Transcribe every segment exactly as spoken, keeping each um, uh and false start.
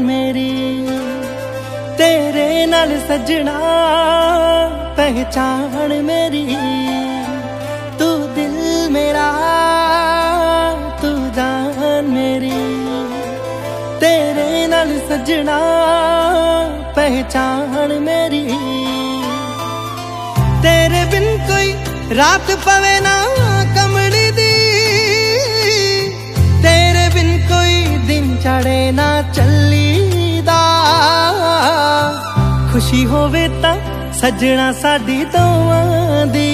मेरी तेरे नाल सजना पहचान मेरी तू दिल मेरा तू जान मेरी तेरे नाल सजना पहचान मेरी तेरे बिन कोई रात पवे ना कमली दी तेरे बिन कोई दिन चढ़े ना चली दा खुशी होवे ता सजना साडी दोवां दी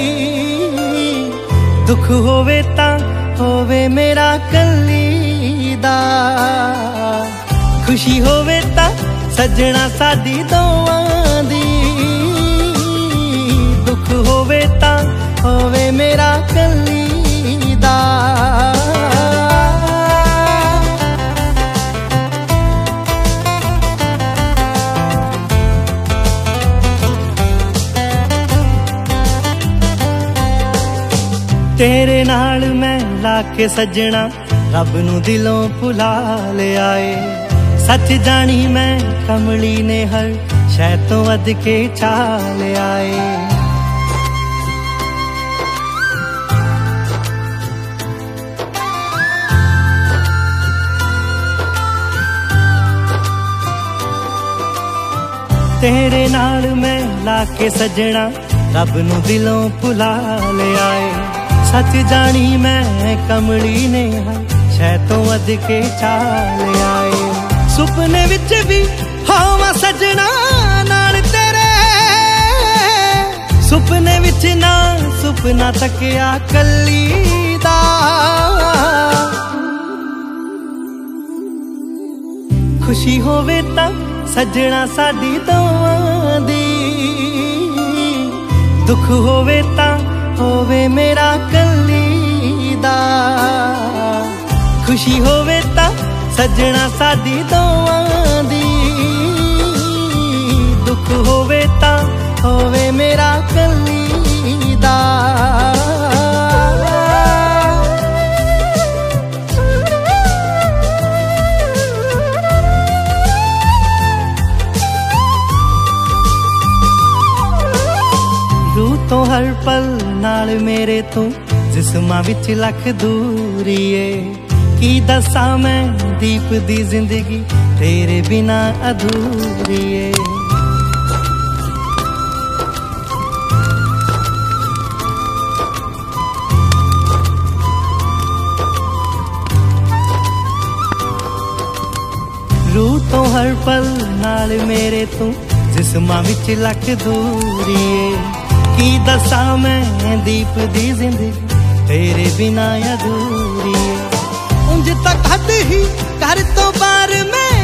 दुख होवे ता होवे मेरा कली दा खुशी होवे ता सजना साडी दोवां दी दुख होवे ता होवे मेरा कली दा तेरे नाल मैं लाके सजना रब नू दिलों भुला ले आए सच जानी मैं कमली ने हर शै तो वध के चाल आए तेरे नाल मैं लाके सजना रब नू दिलों भुला ले आए सच जानी मैं कमली ने शै तो वध के चाल आए सुपने विच भी होवां सजना नाल तेरे सुपने विच ना सुपना तकिया कली दा खुशी होवे ता सजना साडी दोवां दी दुख होवे ता होवे मेरा कली दा खुशी होवे ता सजना साडी दोवां दी दुख होवे ता होवे मेरा कली दा तो हर पल नाल मेरे तू जिस्मां विच लख दूरी है की दसा मैं दीप दी जिंदगी तेरे बिना अधूरी है रूह तो हर पल नाल मेरे तू जिस्मां विच लख दूरी है की दसा मैं दीप दी जिंदगी तेरे बिना अधूरी है उंज तक हद ही घर तो बार मैं